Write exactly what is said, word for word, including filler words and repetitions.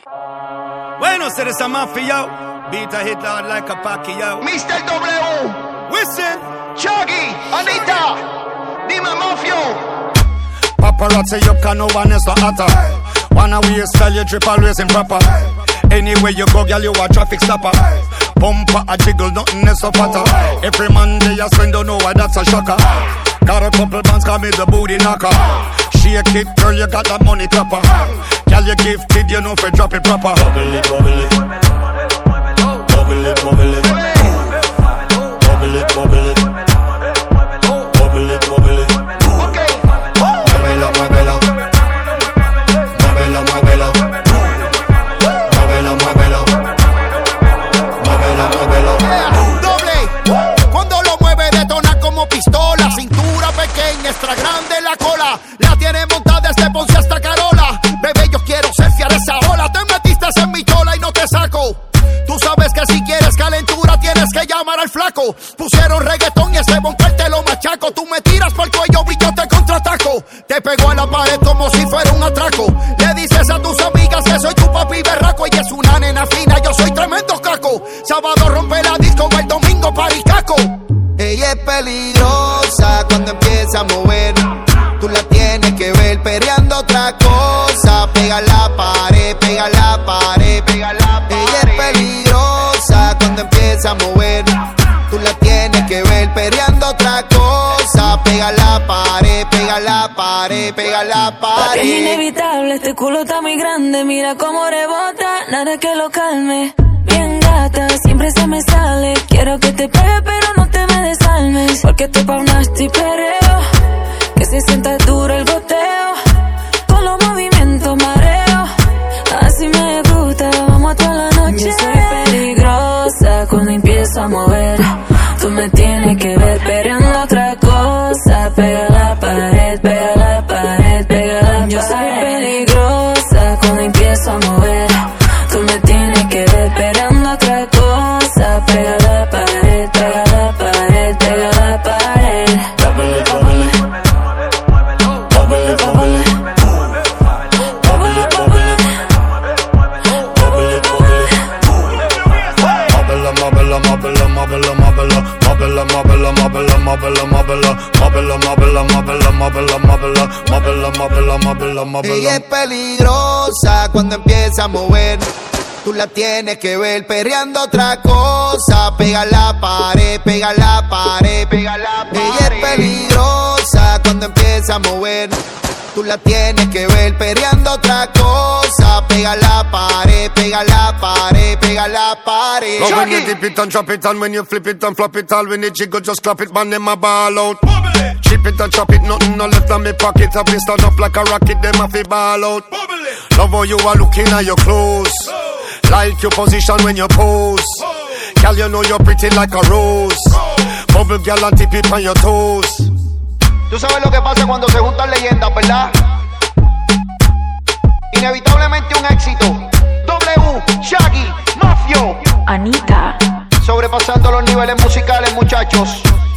Bueno, se esa mafia, beat a hit hard like a Pacquiao. mister W, Listen, Shaggy, Anita, dime Mafio. paparazzi, you can no one is the hotter. Wanna we style you drip always improper. Anywhere you go, girl, you a traffic stopper. Bumper a jiggle, nothing is so fatter. Every Monday I spend, don't know why that's a shocker. Got a couple bands, call me the booty knocker. Shake it, girl, you got that money proper. Girl, you gifted, you know for drop it proper. Bubble it, bubble it. Bubble it, bubble it. Bubble it, bubble it. Bubble it, bubble it. Okay. Muévelo, muévelo. Muévelo, muévelo. Muévelo, muévelo. Muévelo, muévelo. Doble, cuando lo mueve detona como pistola. Cintura pequeña, extra grande la cola. La tiene montada desde Ponce hasta Carola. Bebé, yo quiero surfear esa ola. Te metiste en mi chola y no te saco. Tú sabes que si quieres calentura tienes que llamar al flaco. Pusieron reggaetón y ese bonker te lo machaco. Tú me tiras por el cuello y yo te contraataco. Te pego a la pared como si fuera un atraco. Le dices a tus amigas que soy tu papi berraco. Ella es una nena fina, yo soy tremendo caco. Sábado rompe la disco, el domingo paricaco. Ella es peligrosa cuando empieza a mover. Tú la tienes que ver perreando otra cosa. Pega la pared, pega la pared, pega la pared. Ella es peligrosa cuando empieza a mover. Tú la tienes que ver perreando otra cosa. Pega la pared, pega la pared, pega la pared. Es inevitable, este culo está muy grande. Mira cómo rebota, nada que lo calme. Bien gata, siempre se me sale. Quiero que te pegue pero no te me desalmes. Porque estoy pa' un nasty perreo, que se sienta duro el goteo. Con los movimientos mareo, así me gusta, vamos a toda la noche. Yo soy peligrosa cuando empiezo a mover. Tú me tienes que ver perreando otra cosa. Pega la pared, pega la pared, pega la pared. Yo soy peligrosa cuando empiezo a mover. Tú me tienes que ver perreando otra cosa. Pega la pared, pega la pared, pega la pared. Bubble it, bubble it. Bubble it, bubble it. Bubble it, bubble it. Bubble it, bubble it. Mobile, mobile, mobile, mobile, mobile, mobile, mobile, mobile, mobile, mobile, mobile, mobile, mobile, mobile, mobile, mobile, mobile, mobile. Ella es peligrosa cuando empieza a mover. Tú la tienes que ver perreando otra cosa. Pega la pared, pega la pared, pega la pared. Ella es peligrosa cuando empieza a mover. Tú la tienes que ver perreando otra cosa. Pega la pared, pega la pared, pega la pared. love when you dip it and drop it, and when you flip it and flop it, all when it jiggle, just clap it, man, them a ball out. Chip it and chop it, nothing no left on me pocket. I've been stand up like a rocket, them a fi ball out. Love how you are looking at your clothes, like your position when you pose. Girl, you know you're pretty like a rose. Bubble girl and tip it on your toes. Tú sabes lo que pasa cuando se juntan leyendas, ¿verdad? Inevitablemente un éxito. W, Shaggy, Mafio. Anita. Sobrepasando los niveles musicales, muchachos.